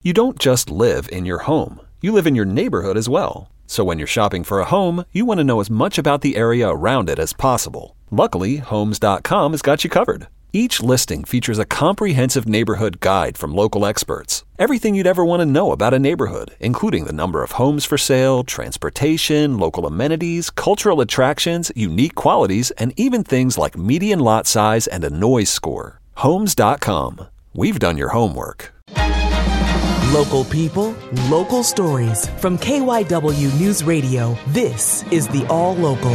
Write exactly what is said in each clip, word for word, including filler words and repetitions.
You don't just live in your home. You live in your neighborhood as well. So when you're shopping for a home, you want to know as much about the area around it as possible. Luckily, Homes dot com has got you covered. Each listing features a comprehensive neighborhood guide from local experts. Everything you'd ever want to know about a neighborhood, including the number of homes for sale, transportation, local amenities, cultural attractions, unique qualities, and even things like median lot size and a noise score. Homes dot com. We've done your homework. Local people, local stories. From K Y W News Radio, this is the All Local.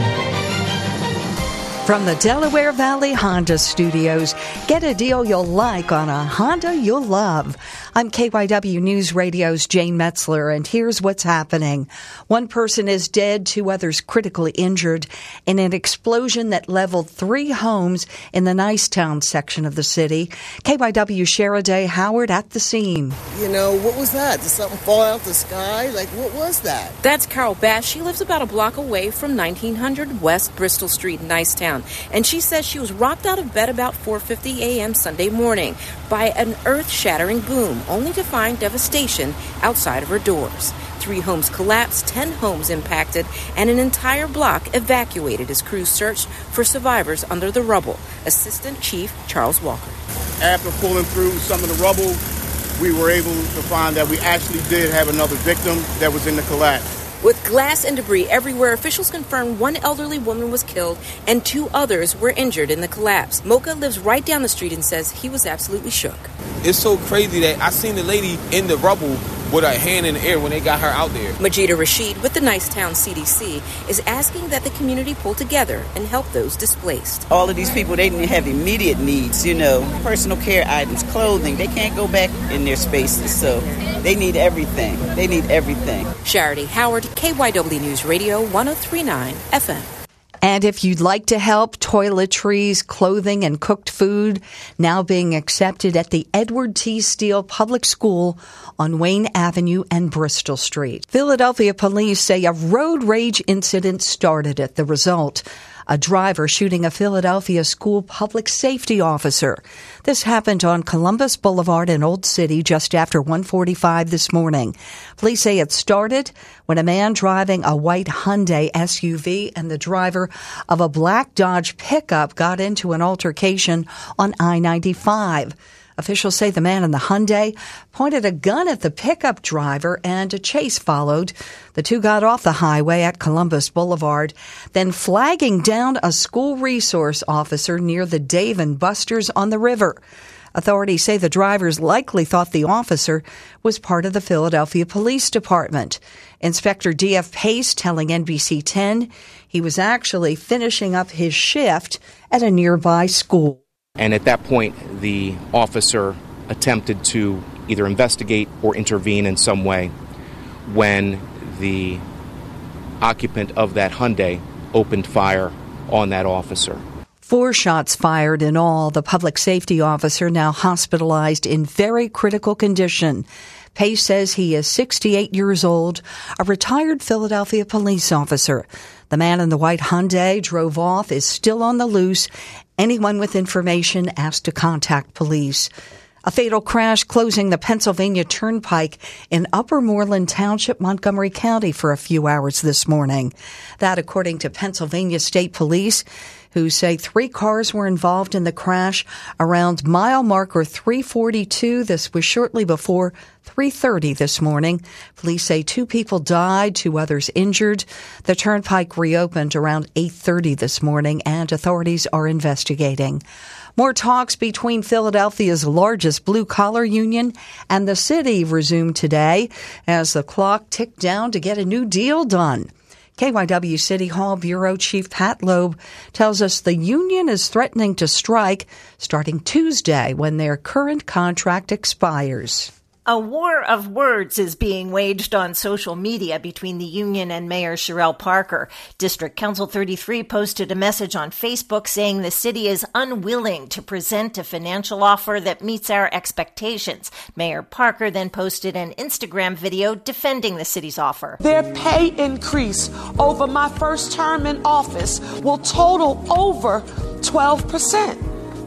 From the Delaware Valley Honda Studios, get a deal you'll like on a Honda you'll love. I'm K Y W News Radio's Jane Metzler, and here's what's happening. One person is dead, two others critically injured in an explosion that leveled three homes in the Nicetown section of the city. K Y W Sheriday Howard at the scene. You know, what was that? Did something fall out the sky? Like, what was that? That's Carol Bass. She lives about a block away from nineteen hundred West Bristol Street in Nicetown. And she says she was rocked out of bed about four fifty a.m. Sunday morning by an earth-shattering boom, only to find devastation outside of her doors. Three homes collapsed, ten homes impacted, and an entire block evacuated as crews searched for survivors under the rubble. Assistant Chief Charles Walker. After pulling through some of the rubble, we were able to find that we actually did have another victim that was in the collapse. With glass and debris everywhere, officials confirmed one elderly woman was killed and two others were injured in the collapse. Mocha lives right down the street and says he was absolutely shook. It's so crazy that I seen the lady in the rubble with her hand in the air when they got her out there. Majida Rashid with the Nicetown C D C is asking that the community pull together and help those displaced. All of these people, they have immediate needs, you know, personal care items, clothing. They can't go back in their spaces, so they need everything. They need everything. Sheriday Howard, K Y W News Radio, one oh three point nine F M. And if you'd like to help, toiletries, clothing, and cooked food now being accepted at the Edward T. Steele Public School on Wayne Avenue and Bristol Street. Philadelphia police say a road rage incident started at the result. A driver shooting a Philadelphia school public safety officer. This happened on Columbus Boulevard in Old City just after one forty-five this morning. Police say it started when a man driving a white Hyundai S U V and the driver of a black Dodge pickup got into an altercation on I ninety-five. Officials say the man in the Hyundai pointed a gun at the pickup driver and a chase followed. The two got off the highway at Columbus Boulevard, then flagging down a school resource officer near the Dave and Buster's on the river. Authorities say the drivers likely thought the officer was part of the Philadelphia Police Department. Inspector D F Pace telling N B C ten he was actually finishing up his shift at a nearby school. And at that point, the officer attempted to either investigate or intervene in some way when the occupant of that Hyundai opened fire on that officer. Four shots fired in all. The public safety officer now hospitalized in very critical condition. Pace says he is sixty-eight years old, a retired Philadelphia police officer. The man in the white Hyundai drove off, is still on the loose. Anyone with information asked to contact police. A fatal crash closing the Pennsylvania Turnpike in Upper Moreland Township, Montgomery County for a few hours this morning. That according to Pennsylvania State Police, who say three cars were involved in the crash around mile marker three forty-two. This was shortly before three thirty this morning. Police say two people died, two others injured. The turnpike reopened around eight thirty this morning, and authorities are investigating. More talks between Philadelphia's largest blue-collar union and the city resumed today as the clock ticked down to get a new deal done. K Y W City Hall Bureau Chief Pat Loeb tells us the union is threatening to strike starting Tuesday when their current contract expires. A war of words is being waged on social media between the union and Mayor Sherelle Parker. District Council thirty-three posted a message on Facebook saying the city is unwilling to present a financial offer that meets our expectations. Mayor Parker then posted an Instagram video defending the city's offer. Their pay increase over my first term in office will total over twelve percent.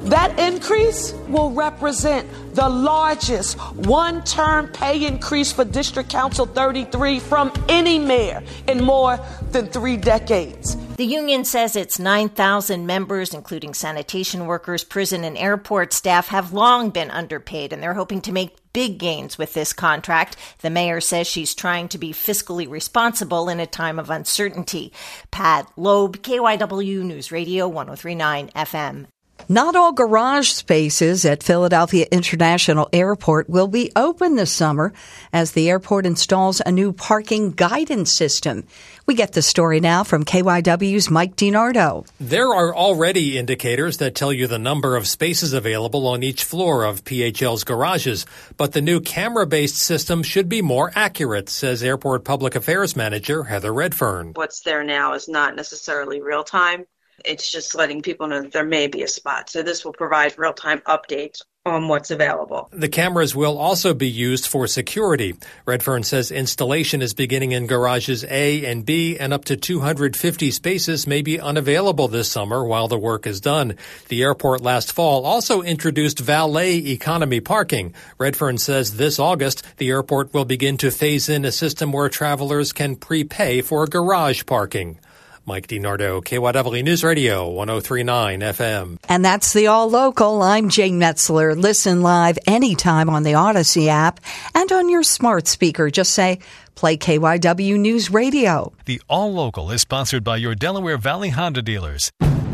That increase will represent the largest one-term pay increase for District Council thirty-three from any mayor in more than three decades. The union says its nine thousand members, including sanitation workers, prison and airport staff, have long been underpaid, and they're hoping to make big gains with this contract. The mayor says she's trying to be fiscally responsible in a time of uncertainty. Pat Loeb, K Y W News Radio, one oh three point nine F M. Not all garage spaces at Philadelphia International Airport will be open this summer as the airport installs a new parking guidance system. We get the story now from K Y W's Mike DiNardo. There are already indicators that tell you the number of spaces available on each floor of P H L's garages, but the new camera-based system should be more accurate, says Airport Public Affairs Manager Heather Redfern. What's there now is not necessarily real-time. It's just letting people know that there may be a spot. So this will provide real-time updates on what's available. The cameras will also be used for security. Redfern says installation is beginning in garages A and B, and up to two hundred fifty spaces may be unavailable this summer while the work is done. The airport last fall also introduced valet economy parking. Redfern says this August, the airport will begin to phase in a system where travelers can prepay for garage parking. Mike DiNardo, K Y W News Radio, one oh three point nine F M. And that's the All Local. I'm Jane Metzler. Listen live anytime on the Odyssey app and on your smart speaker. Just say, play K Y W News Radio. The All Local is sponsored by your Delaware Valley Honda dealers.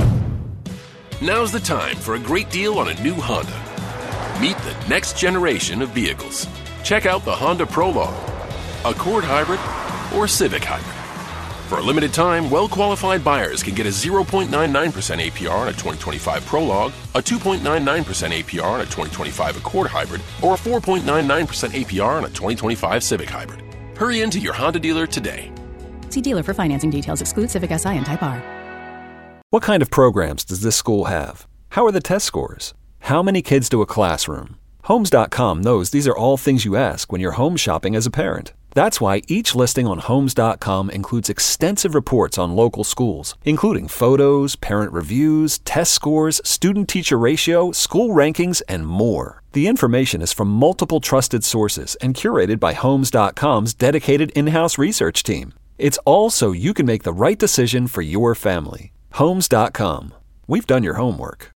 Now's the time for a great deal on a new Honda. Meet the next generation of vehicles. Check out the Honda Prologue, Accord Hybrid, or Civic Hybrid. For a limited time, well-qualified buyers can get a zero point nine nine percent A P R on a twenty twenty-five Prologue, a two point nine nine percent A P R on a twenty twenty-five Accord Hybrid, or a four point nine nine percent A P R on a twenty twenty-five Civic Hybrid. Hurry into your Honda dealer today. See dealer for financing details. Exclude Civic S I and Type R. What kind of programs does this school have? How are the test scores? How many kids do a classroom? Homes dot com knows these are all things you ask when you're home shopping as a parent. That's why each listing on Homes dot com includes extensive reports on local schools, including photos, parent reviews, test scores, student-teacher ratio, school rankings, and more. The information is from multiple trusted sources and curated by Homes dot com's dedicated in-house research team. It's all so you can make the right decision for your family. Homes dot com. We've done your homework.